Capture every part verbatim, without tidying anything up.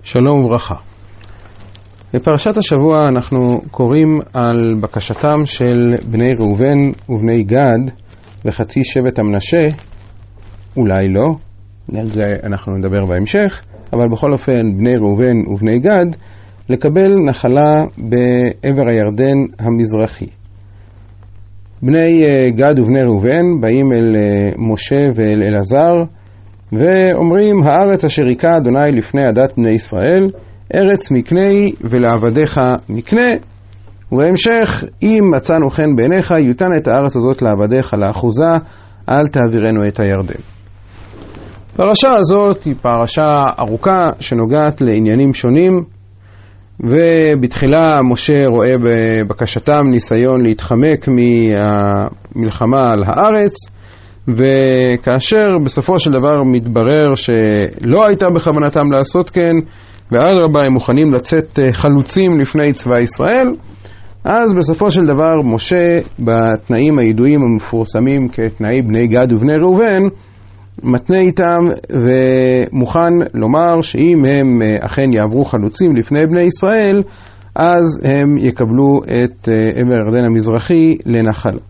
שלום וברכה. בפרשת השבוע אנחנו קוראים על בקשתם של בני ראובן ובני גד וחצי שבט המנשה, אולי לא, על זה אנחנו נדבר בהמשך, אבל בכל אופן בני ראובן ובני גד לקבל נחלה בעבר הירדן המזרחי. בני גד ובני ראובן באים אל משה ואל אלעזר ואומרים, הארץ אשר היכה אדוני לפני עדת בני ישראל, ארץ מקנה ולעבדיך מקנה, ובהמשך, אם מצאנו חן בעיניך, יותן את הארץ הזאת לעבדיך לאחוזה, אל תעבירנו את הירדן. הפרשה הזאת היא פרשה ארוכה שנוגעת לעניינים שונים, ובתחילה משה רואה בבקשתם ניסיון להתחמק מהמלחמה על הארץ, וכאשר בסופו של דבר מתברר שלא הייתה בכוונתם לעשות כן, ואדרבה הם מוכנים לצאת חלוצים לפני צבא ישראל, אז בסופו של דבר משה בתנאים הידועים המפורסמים כתנאי בני גד ובני ראובן מתנה איתם ומוכן לומר שאם הם אכן יעברו חלוצים לפני בני ישראל, אז הם יקבלו את עבר הירדן המזרחי לנחלה.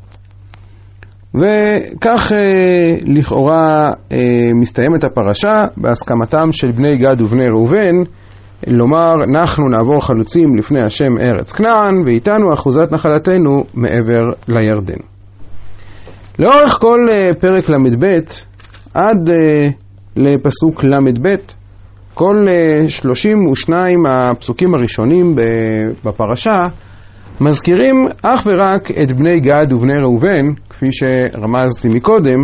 וכך לכאורה מסתיימת הפרשה בהסכמתם של בני גד ובני ראובן לומר, אנחנו נעבור חלוצים לפני השם ארץ כנען, ואיתנו אחוזת נחלתנו מעבר לירדן. לאורך כל פרק למד ב' עד לפסוק למד ב', כל שלושים ושניים הפסוקים הראשונים בפרשה מזכירים אך ורק את בני גד ובני ראובן, כפי שרמזתי מקודם,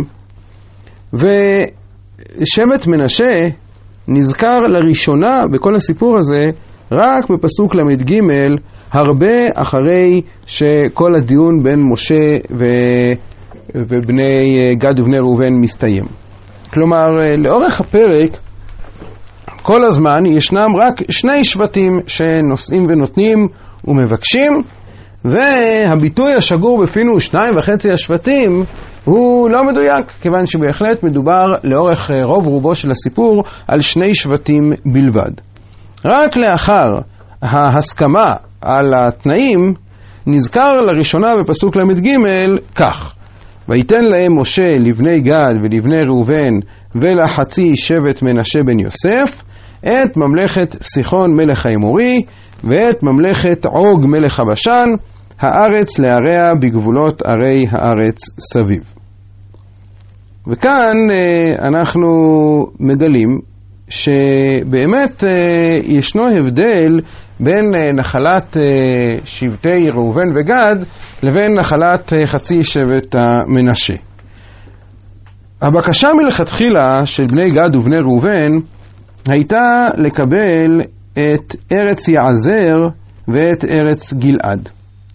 ושבט מנשה נזכר לראשונה בכל הסיפור הזה רק בפסוק למד ג', הרבה אחרי שכל הדיון בין משה ו... ובני גד ובני ראובן מסתיים. כלומר, לאורך הפרק כל הזמן ישנם רק שני שבטים שנושאים ונותנים ומבקשים, והביטוי השגור בפינו שניים וחצי השבטים הוא לא מדויק, כיוון שבהחלט מדובר לאורך רוב רובו של הסיפור על שני שבטים בלבד. רק לאחר ההסכמה על התנאים נזכר לראשונה בפסוק למד ג' כך, ויתן להם משה לבני גד ולבני ראובן ולחצי שבט מנשה בן יוסף את ממלכת סיחון מלך האמורי ואת ממלכת עוג מלך הבשן, הארץ להריה בגבולות ערי הארץ סביב. וכאן אנחנו מגלים שבאמת ישנו הבדל בין נחלת שבטי ראובן וגד לבין נחלת חצי שבט המנשה. הבקשה מלכתחילה של בני גד ובני ראובן הייתה לקבל את ארץ יעזר ואת ארץ גלעד.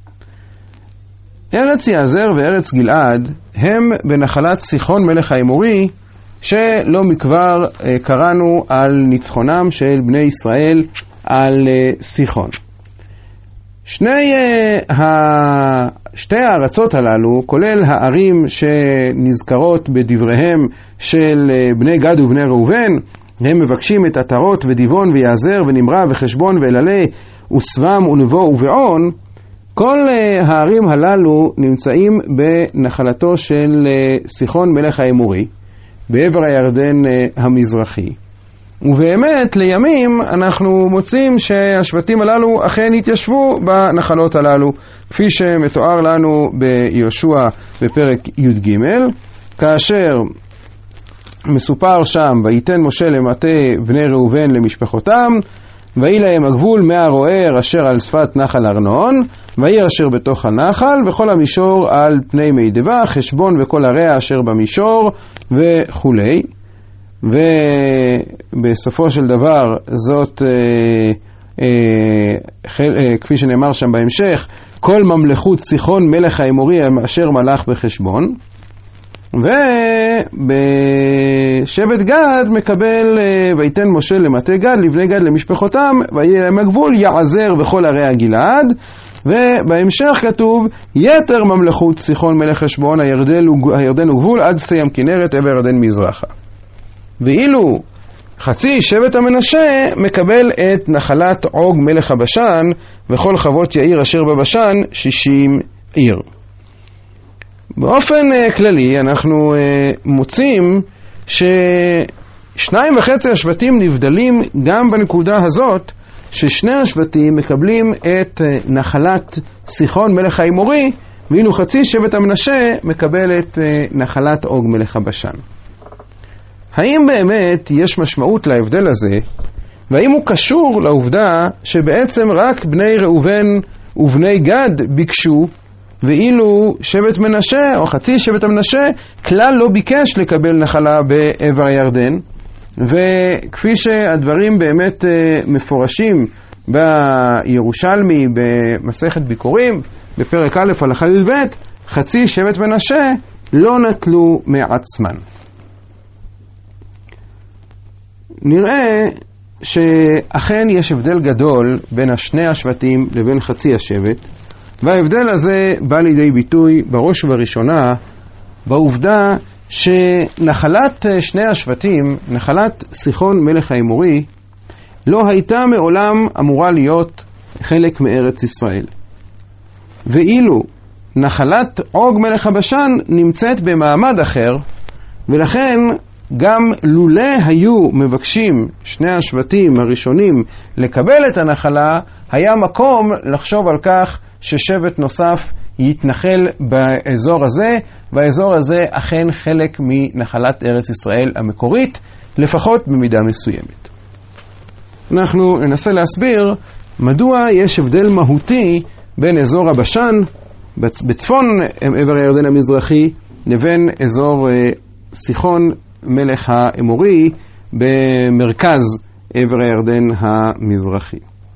ארץ יעזר וארץ גלעד הם בנחלת סיחון מלך האמורי, שלא מכבר קראנו על ניצחונם של בני ישראל על סיחון. שני, שתי הארצות הללו, כולל הערים שנזכרות בדבריהם של בני גד ובני ראובן, הם מבקשים את עטרות ודיבון ויעזר ונמרה וחשבון ואלעלה וסבם ונבו ובעון. כל הערים הללו נמצאים בנחלתו של סיחון מלך האמורי בעבר הירדן המזרחי. ובאמת לימים אנחנו מוצאים שהשבטים הללו אכן התיישבו בנחלות הללו, כפי שמתואר לנו ביהושע בפרק י"ג, כאשר מסופר שם, ויתן משה למטה בני ראובן למשפחותם, ויהי להם הגבול מהרוער אשר על שפת נחל ארנון, והעיר אשר בתוך הנחל, וכל המישור על פני מידבה, חשבון וכל עריה אשר במישור, וכו'. ובסופו של דבר זאת, אה, אה, אה, כפי שנאמר שם בהמשך, כל ממלכות סיחון מלך האמורי אשר מלך בחשבון. ובשבט גד מקבל, ויתן משה למטה גד לבני גד למשפחותם, ויהיה להם הגבול יעזר וכל ערי הגלעד. ובהמשך כתוב יתר ממלכות סיחון מלך חשבון הירדן וגבול עד סיים כנרת עבר ירדן מזרחה. ואילו חצי שבט המנשה מקבל את נחלת עוג מלך הבשן וכל חוות יאיר אשר בבשן, שישים עיר. באופן uh, כללי אנחנו uh, מוצאים ששניים וחצי השבטים נבדלים גם בנקודה הזאת, ששני השבטים מקבלים את uh, נחלת סיחון מלך האמורי, ואילו חצי שבט המנשה מקבל את uh, נחלת עוג מלך הבשן. האם באמת יש משמעות להבדל הזה, והאם הוא קשור לעובדה שבעצם רק בני ראובן ובני גד ביקשו, ואילו שבט מנשה או חצי שבט המנשה כלל לא ביקש לקבל נחלה בעבר הירדן? וכפי שהדברים באמת מפורשים בירושלמי במסכת ביקורים בפרק א' הלכה י"ב, חצי שבט מנשה לא נטלו מעצמן. נראה שאכן יש הבדל גדול בין השני השבטים לבין חצי השבט, וההבדל הזה בא לידי ביטוי בראש ובראשונה בעובדה שנחלת שני השבטים, נחלת סיחון מלך האמורי, לא הייתה מעולם אמורה להיות חלק מארץ ישראל. ואילו נחלת עוג מלך הבשן נמצאת במעמד אחר, ולכן גם לולא היו מבקשים שני השבטים הראשונים לקבל את הנחלה, היה מקום לחשוב על כך ששבט נוסף יתנחל באזור הזה, והאזור הזה אכן חלק מנחלת ארץ ישראל המקורית, לפחות במידה מסוימת. אנחנו ננסה להסביר מדוע יש הבדל מהותי בין אזור הבשן בצפון עבר הירדן המזרחי לבין אזור סיחון מלך האמורי במרכז עבר הירדן המזרחי.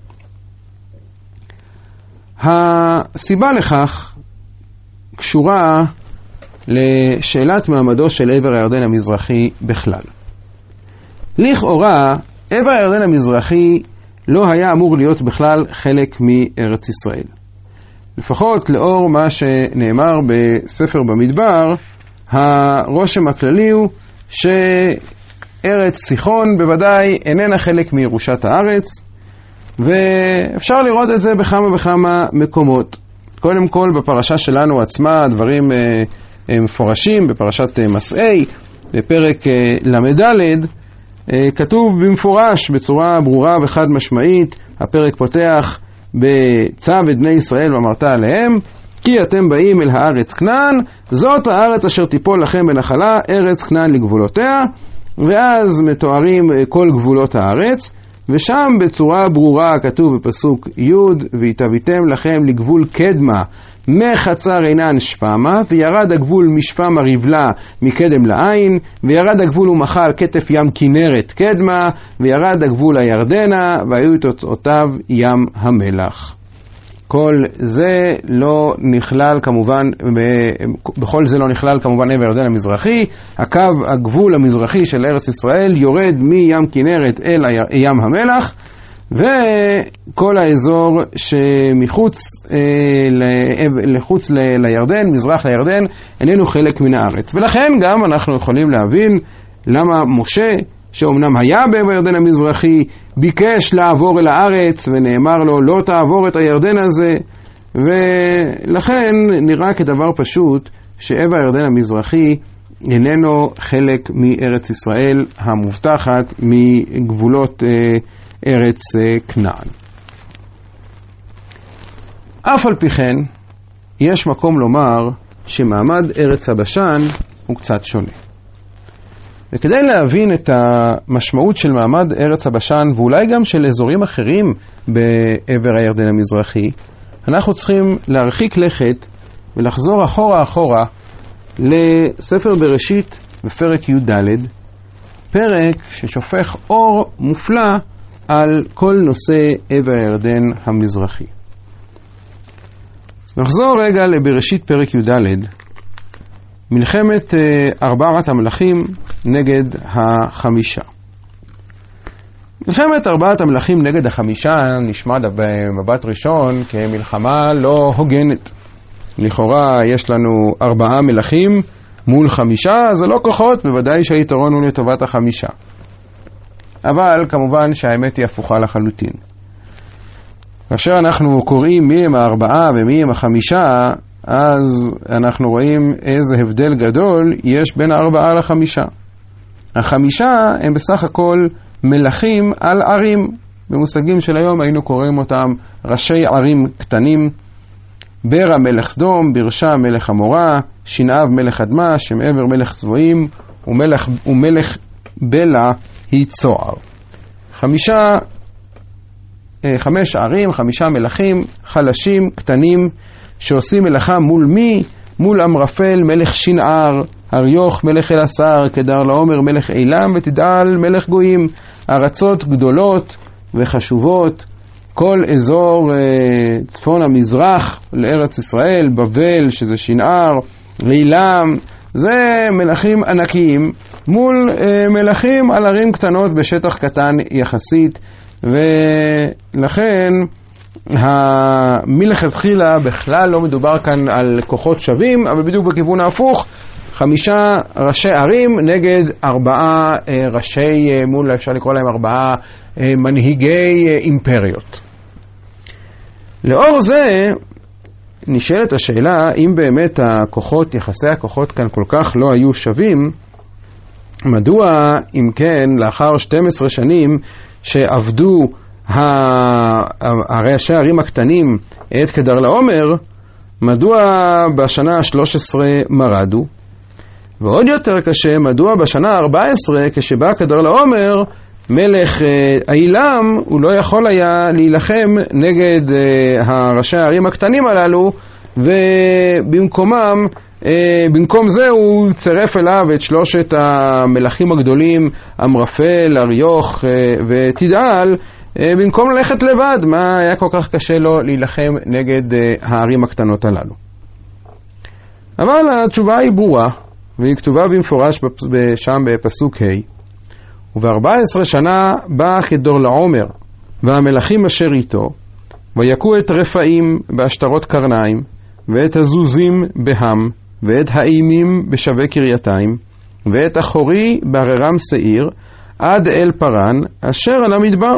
הסיבה לכך קשורה לשאלת מעמדו של עבר הירדן המזרחי בכלל. לכאורה, עבר הירדן המזרחי לא היה אמור להיות בכלל חלק מארץ ישראל. לפחות לאור מה שנאמר בספר במדבר, הרושם הכללי הוא שארץ סיחון בוודאי איננה חלק מירושת הארץ, ואפשר לראות את זה בכמה וכמה מקומות. קודם כל בפרשה שלנו עצמה הדברים אה, מפורשים, בפרשת אה, מסעי, בפרק אה, למדלת, אה, כתוב במפורש בצורה ברורה וחד משמעית, הפרק פותח בצו את בני ישראל ואמרת עליהם, כי אתם באים אל הארץ כנען, זאת הארץ אשר תיפול לכם בנחלה, ארץ כנען לגבולותיה, ואז מתוארים כל גבולות הארץ, ושם בצורה ברורה כתוב בפסוק י' והתהוויתם לכם לגבול קדמה מחצר עינן שפמה, וירד הגבול משפמה רבלה מקדם לעין, וירד הגבול ומחל כתף ים כנרת קדמה, וירד הגבול הירדנה, והיו תוצאותיו ים המלח. כל זה לא נכלל כמובן, בכל זה לא נכלל כמובן עבר הירדן המזרחי. הקו הגבול המזרחי של ארץ ישראל יורד מים כנרת אל ים המלח, וכל האזור שמחוץ לחוץ לירדן, מזרח לירדן, איננו חלק מן הארץ. ולכן גם אנחנו יכולים להבין למה משה, שאומנם היה בעבר הירדן המזרחי, ביקש לעבור אל הארץ ונאמר לו לא תעבור את הירדן הזה, ולכן נראה כדבר פשוט שעבר הירדן המזרחי איננו חלק מארץ ישראל המובטחת מגבולות אה, ארץ אה, כנען. אף על פי כן יש מקום לומר שמעמד ארץ הבשן הוא קצת שונה. וכדי להבין את המשמעות של מעמד ארץ הבשן, ואולי גם של אזורים אחרים בעבר הירדן המזרחי, אנחנו צריכים להרחיק לכת ולחזור אחורה אחורה לספר בראשית בפרק י"ד, פרק ששופך אור מופלא על כל נושא עבר הירדן המזרחי. נחזור רגע לבראשית פרק י"ד, מלחמת ארבעת המלכים נגד החמישה. מלחמת ארבעת המלכים נגד החמישה נשמע במבט ראשון כמלחמה לא הוגנת. לכאורה יש לנו ארבעה מלכים מול חמישה, זה לא כוחות, בוודאי שהיתרון הוא לטובת החמישה. אבל כמובן שהאמת היא הפוכה לחלוטין. כאשר אנחנו קוראים מי הם הארבעה ומי הם החמישה, אז אנחנו רואים איזה הבדל גדול יש בין הארבעה לחמישה. החמישה הם בסך הכל מלכים על ערים. במושגים של היום היינו קוראים אותם ראשי ערים קטנים. ברע מלך סדום, ברשה מלך עמורה, שנעב מלך אדמה, שם עבר מלך צבועים, ומלך, ומלך בלה היא צוער. חמישה, חמש ערים, חמישה מלכים, חלשים, קטנים, שעושים מלאכה מול מי? מול אמרפל מלך שנער, אריוך מלך אלעשר, כדר לעומר מלך אילם, ותדעל מלך גויים. ארצות גדולות וחשובות, כל אזור אה, צפון המזרח לארץ ישראל, בבל שזה שנער, אילם, זה מלכים ענקיים מול אה, מלכים על ערים קטנות בשטח קטן יחסית, ולכן מלכתחילה בכלל לא מדובר כאן על כוחות שווים, אבל בדיוק בכיוון ההפוך, חמישה ראשי ערים נגד ארבעה אה, ראשי, אה, מול אפשר לקרוא להם ארבעה אה, מנהיגי אה, אימפריות. לאור זה נשאלת השאלה אם באמת הכוחות, יחסי הכוחות כאן כל כך לא היו שווים, מדוע אם כן לאחר שתים עשרה שנים שעבדו ראשי הערים הקטנים את כדר לעומר, מדוע בשנה ה-שלוש עשרה מרדו? ועוד יותר קשה, מדוע בשנה ה-ארבע עשרה כשבא כדר לעומר מלך אילם הוא לא יכול היה להילחם נגד הראשי הערים הקטנים הללו, ובמקומם במקום זה הוא צירף אליו את שלושת המלכים הגדולים, אמרפל, אריוך ותדעל, במקום ללכת לבד. מה היה כל כך קשה לו להילחם נגד הערים הקטנות הללו? אבל התשובה היא ברורה, והיא כתובה במפורש שם בפסוק ה': וב-ארבע עשרה שנה בא כדור לעומר והמלכים אשר איתו, ויקו את רפאים בהשתרות קרניים, ואת הזוזים בהם, ואת האימים בשווה קרייתיים, ואת החורי בררם שעיר, עד אל פרן אשר על המדבר.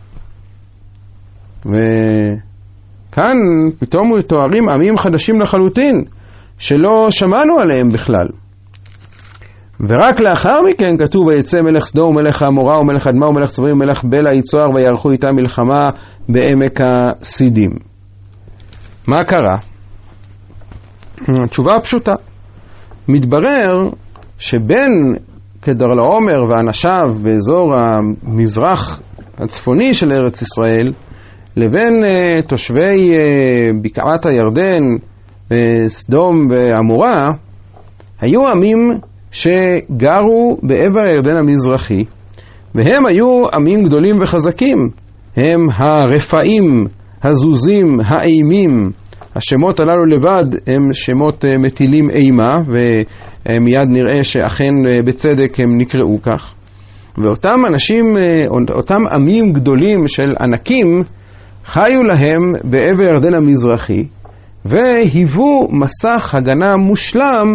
וכאן פתאום מתוארים עמים חדשים לחלוטין שלא שמענו עליהם בכלל. ורק לאחר מכן כתוב: ויצא מלך סדום ומלך עמורה ומלך אדמה ומלך צבועים ומלך בלה יצוער, ויערכו איתם מלחמה בעמק הסידים. מה קרה? התשובה פשוטה. מתברר שבין כדר לעומר ואנשיו באזור המזרח הצפוני של ארץ ישראל לבין uh, תושבי uh, בקעת הירדן, uh, סדום ועמורה, היו עמים שגרו בעבר הירדן המזרחי, והם היו עמים גדולים וחזקים. הם הרפאים, הזוזים, האימים. השמות הללו לבד הם שמות uh, מטילים אימה, ומיד נראה שאכן uh, בצדק הם נקראו כך. ואותם אנשים, uh, אותם עמים גדולים של ענקים, חיו להם בעבר הירדן המזרחי, והיוו מסך הגנה מושלם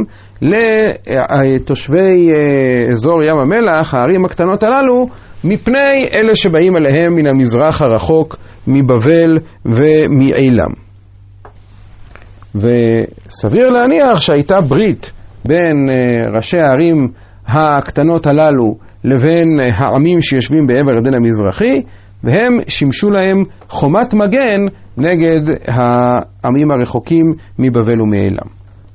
לתושבי אזור ים המלח, הערים הקטנות הללו, מפני אלה שבאים עליהם מן המזרח הרחוק, מבבל ומאילם. וסביר להניח שהייתה ברית בין ראשי הערים הקטנות הללו לבין העמים שיושבים בעבר הירדן המזרחי, והם שימשו להם חומת מגן נגד העמים הרחוקים מבבל ומאילם.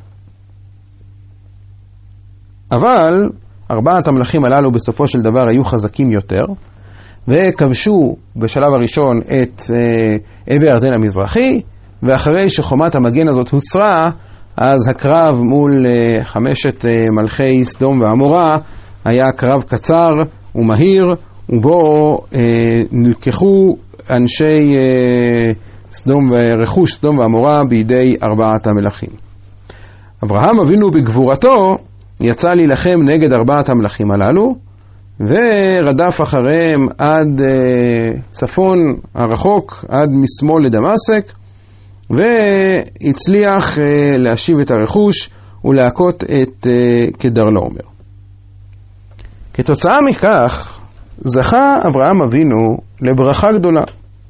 אבל ארבעת המלכים הללו בסופו של דבר היו חזקים יותר, וכבשו בשלב הראשון את עבר הירדן המזרחי, ואחרי שחומת המגן הזאת הוסרה, אז הקרב מול חמשת מלכי סדום ועמורה היה קרב קצר ומהיר, ובו אה, נלקחו אנשי אה, סדום ורכוש סדום ועמורה בידי ארבעת המלכים. אברהם אבינו בגבורתו יצא להילחם נגד ארבעת המלכים הללו, ורדף אחריהם עד אה, צפון הרחוק, עד משמאל לדמשק, והצליח אה, להשיב את הרכוש ולהכות את אה, כדר לעומר. כתוצאה מכך, זכה אברהם אבינו לברכה גדולה.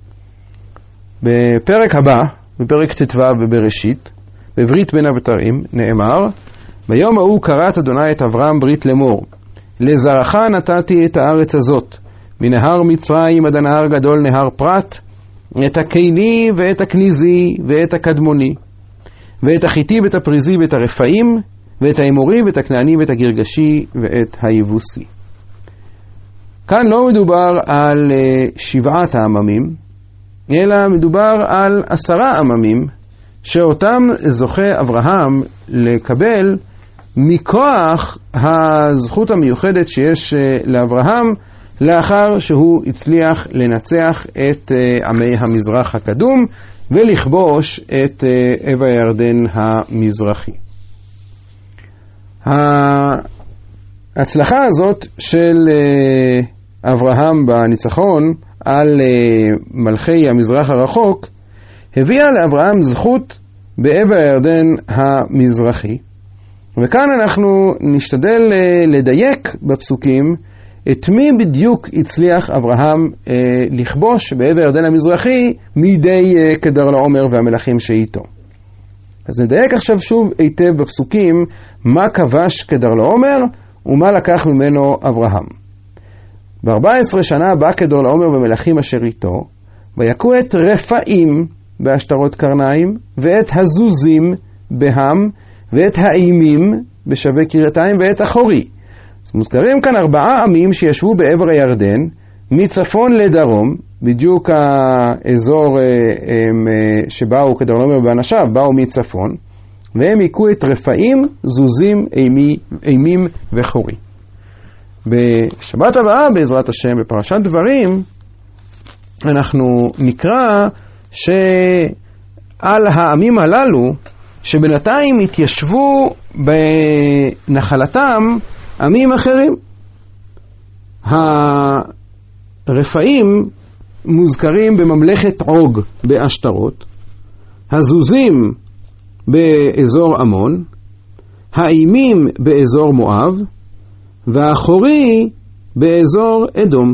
בפרק הבא, בפרק ט"ו בבראשית, בברית בין הבתרים, נאמר, ביום ההוא כרת אדוני את אברהם ברית לאמור, לזרעך נתתי את הארץ הזאת, מנהר מצרים עד הנהר גדול נהר פרת, את הקיני ואת הכניזי ואת הקדמוני, ואת החיטי ואת הפריזי ואת הרפאים, ואת האמורי ואת הכנעני ואת הגרגשי ואת היבוסי. כאן לא מדובר על שבעת העממים, אלא מדובר על עשרה עממים, שאותם זוכה אברהם לקבל מכוח הזכות המיוחדת שיש לאברהם, לאחר שהוא הצליח לנצח את עמי המזרח הקדום, ולכבוש את עבר הירדן המזרחי. ההצלחה הזאת של אברהם בניצחון על מלכי המזרח הרחוק, הביאה לאברהם זכות בעבר הירדן המזרחי. וכאן אנחנו נשתדל לדייק בפסוקים את מי בדיוק הצליח אברהם אה, לכבוש בעבר הירדן המזרחי מידי אה, כדורלעומר והמלכים שאיתו. אז נדייק עכשיו שוב היטב בפסוקים מה כבש כדורלעומר ומה לקח ממנו אברהם. ב-ארבע עשרה שנה בא כדורלעומר ומלכים אשר איתו, ויקו את רפאים בהשתרות קרניים, ואת הזוזים בהם, ואת האימים בשווה קריתיים, ואת החורי. אז מוזכרים כאן ארבעה עמים שישבו בעבר הירדן, מצפון לדרום, בדיוק האזור שבאו כדורלעומר ואנשיו, באו מצפון, והם הכו את רפאים, זוזים, אימי, אימים וחורי. בשבת הבאה בעזרת השם, בפרשת דברים, אנחנו נקרא שעל העמים הללו, שבינתיים התיישבו בנחלתם עמים אחרים. הרפאים מוזכרים בממלכת עוג באשתרות, הזוזים באזור עמון, האימים באזור מואב, והחורי באזור אדום.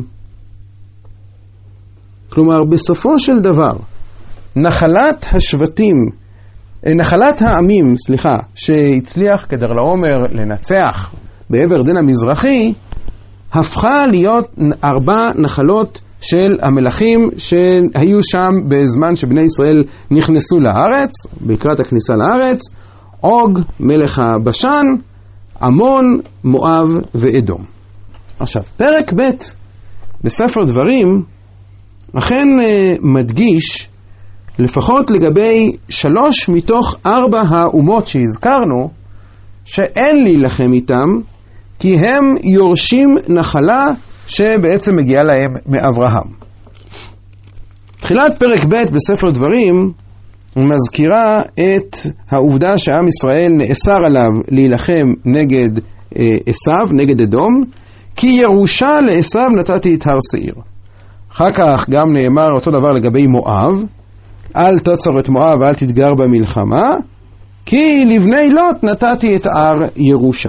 כלומר, בסופו של דבר, נחלת השבטים, נחלת העמים, סליחה, שהצליח כדורלעומר לנצח בעבר הירדן המזרחי, הפכה להיות ארבע נחלות של המלכים שהיו שם בזמן שבני ישראל נכנסו לארץ, לקראת הכניסה לארץ, עוג, מלך הבשן, עמון, מואב ואדום. עכשיו, פרק ב' בספר דברים אכן מדגיש לפחות לגבי שלוש מתוך ארבע האומות שהזכרנו, שאין להילחם איתם, כי הם יורשים נחלה שבעצם מגיעה להם מאברהם. תחילת פרק ב' בספר דברים מזכירה את העובדה שעם ישראל נאסר עליו להילחם נגד עשיו, נגד אדום, כי ירושה לעשיו נתתי את הר שעיר. אחר כך גם נאמר אותו דבר לגבי מואב, אל תצור את מואב ואל תתגר במלחמה, כי לבני לוט נתתי את הר ירושה.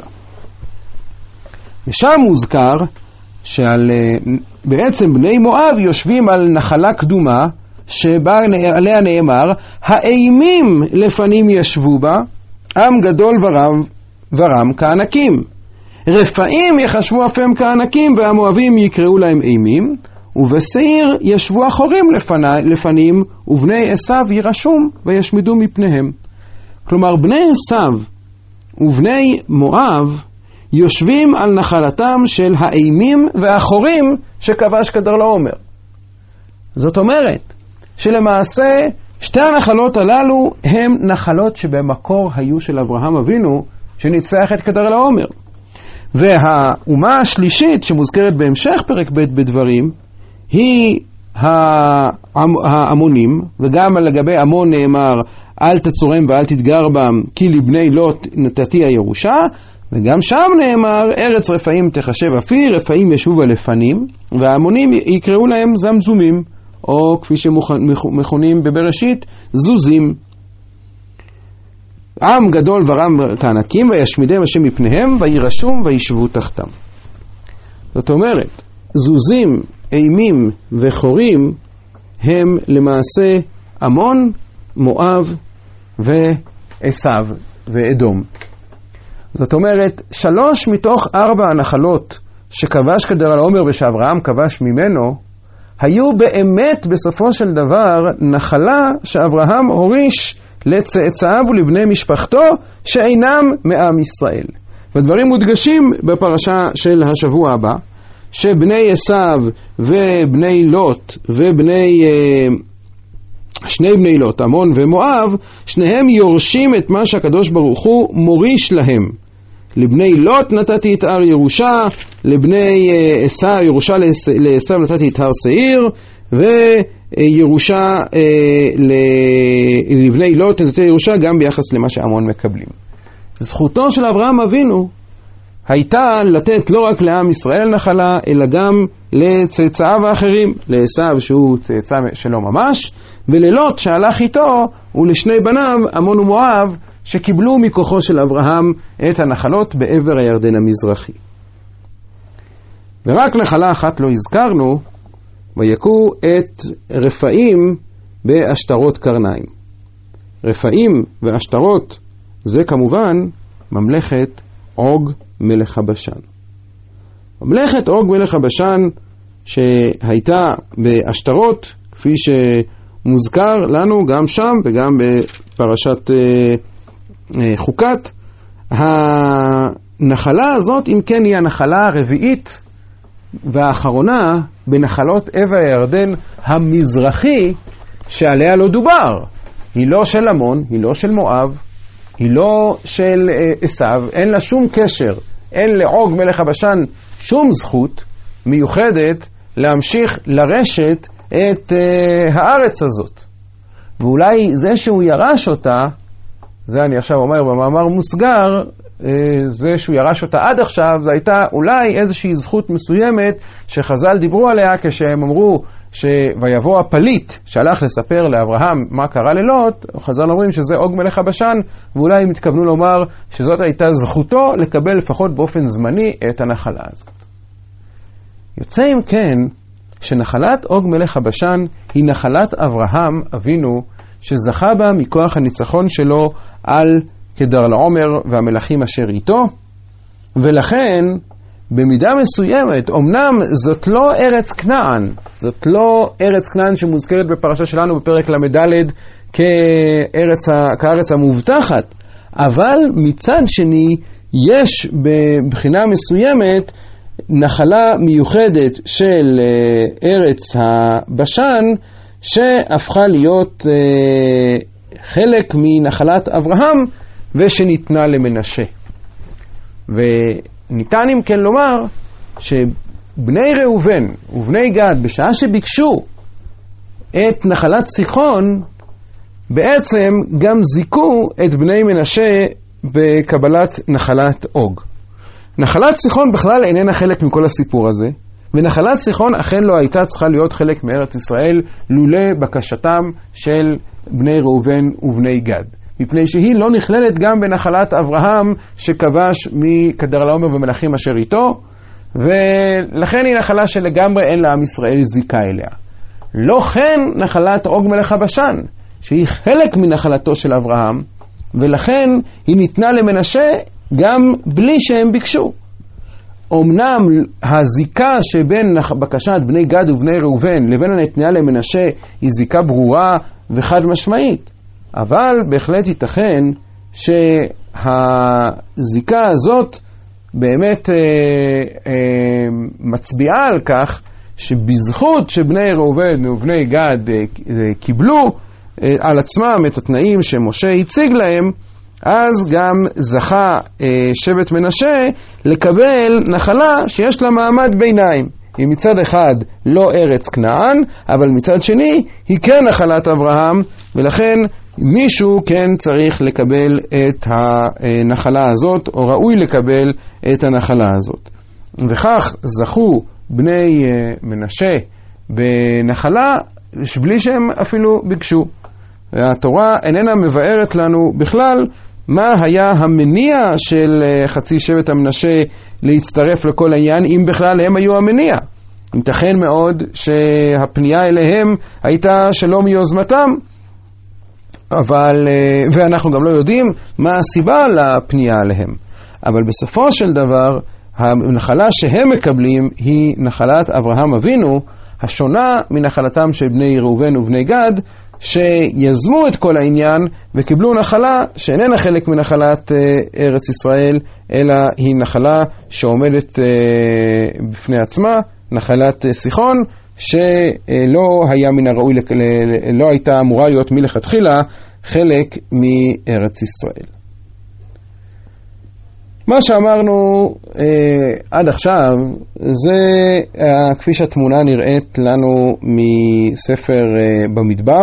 ושם מוזכר שעל בעצם בני מואב יושבים על נחלה קדומה, שבה עליה נאמר, האימים לפנים ישבו בה, עם גדול ורם, ורם כענקים. רפאים יחשבו אף הם כענקים, והמואבים יקראו להם אימים, ובשעיר ישבו החורים לפני, לפנים, ובני עשיו ירשום וישמידו מפניהם. כלומר, בני עשיו ובני מואב יושבים על נחלתם של האימים והחורים שכבש כדורלעומר. זאת אומרת, שלמעשה שתי הנחלות הללו הם נחלות שבמקור היו של אברהם אבינו שניצח את כדורלעומר. והאומה השלישית שמוזכרת בהמשך פרק ב' בדברים היא העמונים, וגם לגבי עמון נאמר אל תצורם ואל תתגר בם כי לבני לוט נתתי הירושה, וגם שם נאמר ארץ רפאים תחשב אפי, רפאים ישובו לפנים, והעמונים יקראו להם זמזומים, או כפי שמכונים בבראשית, זוזים. עם גדול ורם כענקים, וישמידם השם מפניהם, וירשום וישבו תחתם. זאת אומרת, זוזים, אימים וחורים הם למעשה עמון, מואב ועשיו ואדום. זאת אומרת, שלוש מתוך ארבע הנחלות שכבש כדורלעומר ושאברהם כבש ממנו, היו באמת בסופו של דבר נחלה שאברהם הוריש לצאצאיו ולבני משפחתו שאינם מעם ישראל. והדברים מודגשים בפרשה של השבוע הבא, שבני עשיו ובני לוט ובני שני בני לוט, עמון ומואב, שניהם יורשים את מה שהקדוש ברוך הוא מוריש להם. לבני לוט נתתי את הר ירושה, לבני עשיו, ירושה לעשיו נתתי את הר שעיר, וירושה לבני לוט נתתי ירושה גם ביחס למה שעמון מקבלים. זכותו של אברהם אבינו הייתה לתת לא רק לעם ישראל נחלה, אלא גם לצאצאיו האחרים, לעשיו שהוא צאצא שלו ממש, וללוט שהלך איתו ולשני בניו עמון ומואב, שקיבלו מכוחו של אברהם את הנחלות בעבר הירדן המזרחי. ורק נחלה אחת לא הזכרנו, ויקו את רפאים באשתרות קרניים. רפאים ואשתרות זה כמובן ממלכת עוג מלך הבשן. ממלכת עוג מלך הבשן שהייתה באשתרות, כפי שמוזכר לנו גם שם וגם בפרשת חוקת, הנחלה הזאת אם כן היא הנחלה הרביעית והאחרונה בנחלות עבר הירדן המזרחי שעליה לא דובר. היא לא של עמון, היא לא של מואב, היא לא של עשיו, אין לה שום קשר, אין לעוג מלך הבשן שום זכות מיוחדת להמשיך לרשת את uh, הארץ הזאת. ואולי זה שהוא ירש אותה, זה אני עכשיו אומר במאמר מוסגר, זה שהוא ירש אותה עד עכשיו, זה הייתה אולי איזושהי זכות מסוימת שחז"ל דיברו עליה כשהם אמרו שויבוא הפליט שהלך לספר לאברהם מה קרה ללוט, חז"ל אומרים שזה עוג מלך הבשן, ואולי הם התכוונו לומר שזאת הייתה זכותו לקבל לפחות באופן זמני את הנחלה הזאת. יוצא אם כן שנחלת עוג מלך הבשן היא נחלת אברהם אבינו, שזכה בה מכוח הניצחון שלו על כדורלעומר והמלכים אשר איתו, ולכן במידה מסוימת, אמנם זאת לא ארץ כנען, זאת לא ארץ כנען שמוזכרת בפרשה שלנו בפרק למדלת כארץ, כארץ המובטחת, אבל מצד שני יש בבחינה מסוימת נחלה מיוחדת של ארץ הבשן שהפכה להיות אה, חלק מנחלת אברהם ושניתנה למנשה. וניתן אם כן לומר שבני ראובן ובני גד בשעה שביקשו את נחלת סיחון בעצם גם זיקו את בני מנשה בקבלת נחלת עוג. נחלת סיחון בכלל איננה חלק מכל הסיפור הזה, ונחלת סיחון אכן לא הייתה צריכה להיות חלק מארץ ישראל לולא בקשתם של בני ראובן ובני גד, מפני שהיא לא נכללת גם בנחלת אברהם שכבש מכדורלעומר ומלכים אשר איתו, ולכן היא נחלה שלגמרי אין לעם ישראל זיקה אליה. לא כן נחלת עוג מלך הבשן, שהיא חלק מנחלתו של אברהם, ולכן היא ניתנה למנשה גם בלי שהם ביקשו. אמנם הזיקה שבין בקשת בני גד ובני ראובן לבין הנתנייה למנשה היא זיקה ברורה וחד משמעית, אבל בהחלט ייתכן שהזיקה הזאת באמת אה, אה, מצביעה על כך שבזכות שבני ראובן ובני גד אה, אה, קיבלו אה, על עצמם את התנאים שמשה הציג להם, אז גם זכה אה, שבט מנשה לקבל נחלה שיש לה מעמד ביניים. היא מצד אחד לא ארץ כנען, אבל מצד שני היא כן נחלת אברהם, ולכן מישהו כן צריך לקבל את הנחלה הזאת, או ראוי לקבל את הנחלה הזאת. וכך זכו בני מנשה בנחלה בלי שהם אפילו ביקשו. והתורה איננה מבארת לנו בכלל מה היה המניע של חצי שבט המנשה להצטרף לכל העניין, אם בכלל הם היו המניע. ייתכן מאוד שהפנייה אליהם הייתה שלא מיוזמתם, אבל, ואנחנו גם לא יודעים מה הסיבה לפנייה אליהם. אבל בסופו של דבר, הנחלה שהם מקבלים היא נחלת אברהם אבינו, השונה מנחלתם של בני ראובן ובני גד, שיזמו את כל העניין וקיבלו נחלה שאיננה חלק מנחלת ארץ ישראל, אלא היא נחלה שעומדת בפני עצמה, נחלת סיחון, שלא היה מן הראוי, לא הייתה אמורה להיות מלכתחילה חלק מארץ ישראל. מה שאמרנו אה, עד עכשיו זה אה, כפי שהתמונה נראית לנו מספר אה, במדבר,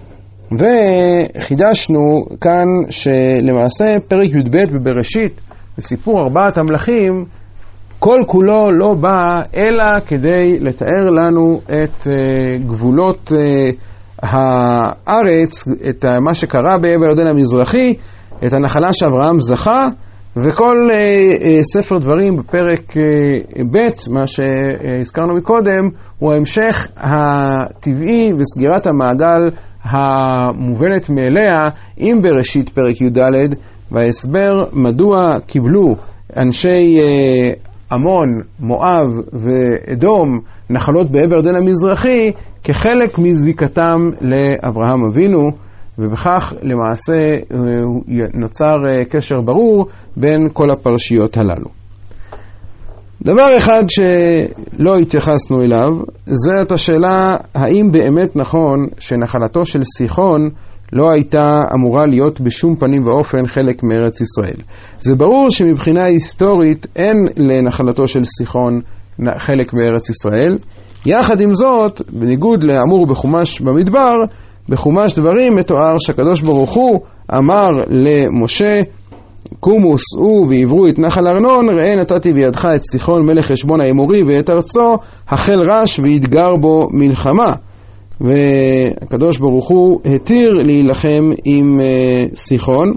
וחידשנו כאן שלמעשה פרק י"ב בבראשית, בסיפור ארבעת המלכים, כל כולו לא בא אלא כדי לתאר לנו את אה, גבולות אה, הארץ, את אה, מה שקרה בעבר הירדן המזרחי, את הנחלה שאברהם זכה, וכל אה, אה, ספר דברים בפרק אה, ב', מה שהזכרנו מקודם, הוא ההמשך הטבעי וסגירת המעגל המובנת מאליה עם בראשית פרק י"ד, וההסבר מדוע קיבלו אנשי אה, עמון, מואב ואדום נחלות בעבר הירדן המזרחי כחלק מזיקתם לאברהם אבינו, ובכך למעשה נוצר קשר ברור בין כל הפרשיות הללו. דבר אחד שלא התייחסנו אליו, זאת השאלה האם באמת נכון שנחלתו של סיחון לא הייתה אמורה להיות בשום פנים ואופן חלק מארץ ישראל. זה ברור שמבחינה היסטורית אין לנחלתו של סיחון חלק בארץ ישראל. יחד עם זאת, בניגוד לאמור בחומש במדבר, בחומש דברים מתואר שהקדוש ברוך הוא אמר למשה, קומו סעו ועברו את נחל ארנון, ראה נתתי בידך את סיחון מלך חשבון האמורי ואת ארצו, החל רש ויתגר בו מלחמה. והקדוש ברוך הוא התיר להילחם עם uh, סיחון,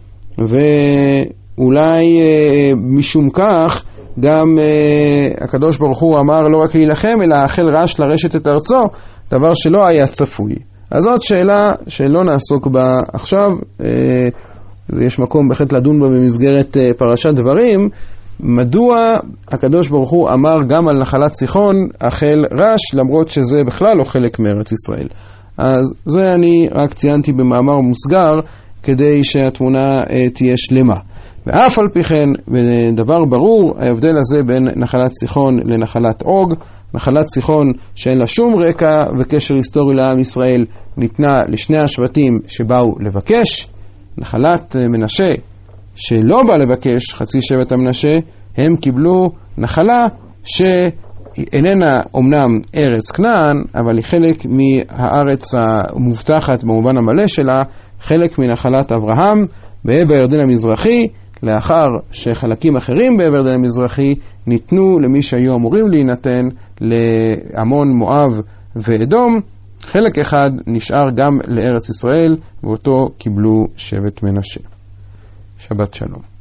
ואולי uh, משום כך גם uh, הקדוש ברוך הוא אמר לא רק להילחם אלא החל רש לרשת את ארצו, דבר שלא היה צפוי. אז זאת שאלה שלא נעסוק בה עכשיו, יש מקום בהחלט לדון בה במסגרת פרשת דברים, מדוע הקדוש ברוך הוא אמר גם על נחלת סיחון החל רש, למרות שזה בכלל לא חלק מארץ ישראל. אז זה אני רק ציינתי במאמר מוסגר, כדי שהתמונה תהיה שלמה. ואף על פי כן, בדבר ברור, ההבדל הזה בין נחלת סיחון לנחלת עוג, נחלת סיחון שאין לה שום רקע וקשר היסטורי לעם ישראל, ניתנה לשני השבטים שבאו לבקש. נחלת מנשה שלא בא לבקש, חצי שבט המנשה, הם קיבלו נחלה שאיננה אומנם ארץ כנען, אבל היא חלק מהארץ המובטחת במובן המלא שלה, חלק מנחלת אברהם בעבר הירדן המזרחי, לאחר שחלקים אחרים בעבר הירדן המזרחי ניתנו למי שהיו אמורים להינתן לעמון, מואב ואדום. חלק אחד נשאר גם לארץ ישראל, ואותו קיבלו שבט מנשה. שבת שלום.